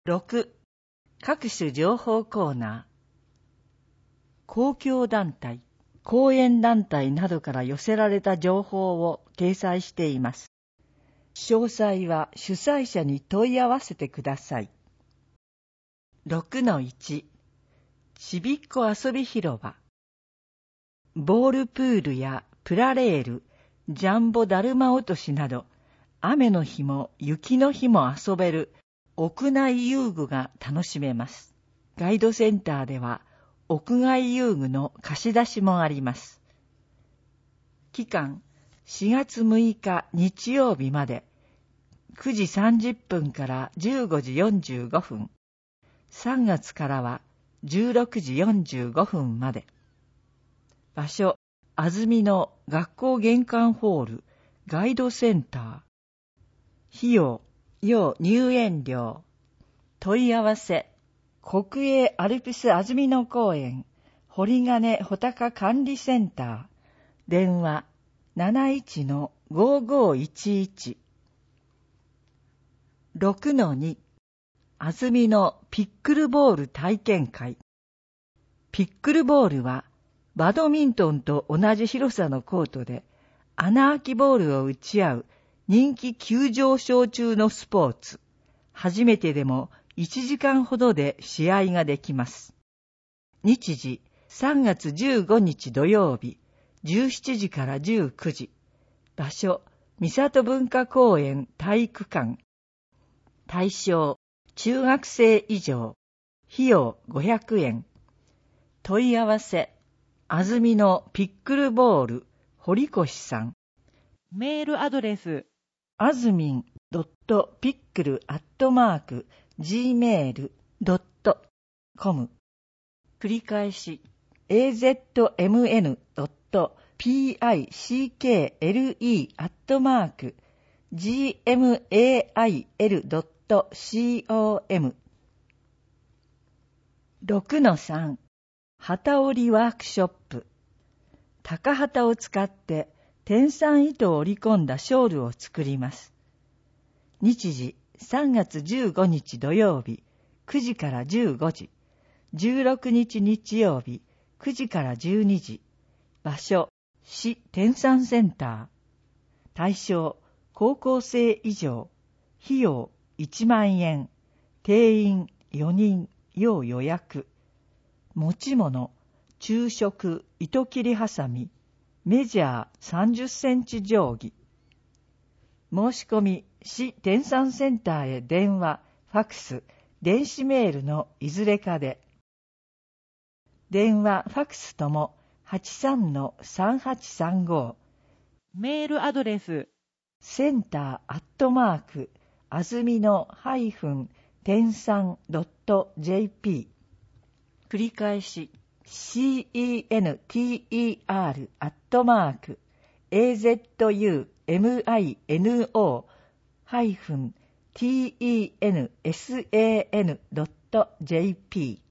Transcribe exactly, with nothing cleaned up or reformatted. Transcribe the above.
ろく. 各種情報コーナー。公共団体、講演団体などから寄せられた情報を掲載しています。詳細は主催者に問い合わせてください。ろくのいち. ちびっこ遊び広場。ボールプールやプラレール、ジャンボだるま落としなど、雨の日も雪の日も遊べる屋内遊具が楽しめます。ガイドセンターでは屋外遊具の貸し出しもあります。期間しがつむいか日曜日までくじさんじゅっぷんからじゅうごじよんじゅうごふん、さんがつからはじゅうろくじよんじゅうごふんまで。場所、安曇野学校玄関ホールガイドセンター。費用、要入園料。問い合わせ、国営アルプス安曇野公園堀金穂高管理センター。電話 なないちのごーごーいちいち。ろくのに. 安曇野ピックルボール体験会。ピックルボールはバドミントンと同じ広さのコートで穴あきボールを打ち合う人気急上昇中のスポーツ。初めてでもいちじかんほどで試合ができます。日時さんがつじゅうごにち土曜日じゅうしちじからじゅうくじ。場所三郷文化公園体育館。対象中学生以上。費用ごひゃくえん。問い合わせ安曇野ピックルボール堀越さん。 メールアドレスあずみん .pickle アットマーク ジーメール ドットコム。繰り返し エーゼットエムエヌ ピーアイシーケーエルイー アットマーク ジーエムエーアイエル ドットコム。ろくのさん. 旗織りワークショップ。高旗を使って天蚕糸を織り込んだショールを作ります。日時さんがつじゅうごにち土曜日くじからじゅうごじ、じゅうろくにち日曜日くじからじゅうにじ。場所市天蚕センター。対象高校生以上。費用いちまんえん。定員よにん。要予約。持ち物昼食糸切りはさみメジャーさんじゅっセンチ定規。申し込み市天蚕センターへ電話、ファクス、電子メールのいずれかで。電話、ファクスとも はちさんのさんはちさんご。 メールアドレスセンターアットマークあずみのハイフン天蚕ドットジェーピー。繰り返し シーイーエヌティーイーアール アットマーク エーゼットユーエムアイエヌオー ハイフン ティーイーエヌエスエーエヌ ドットジェーピー。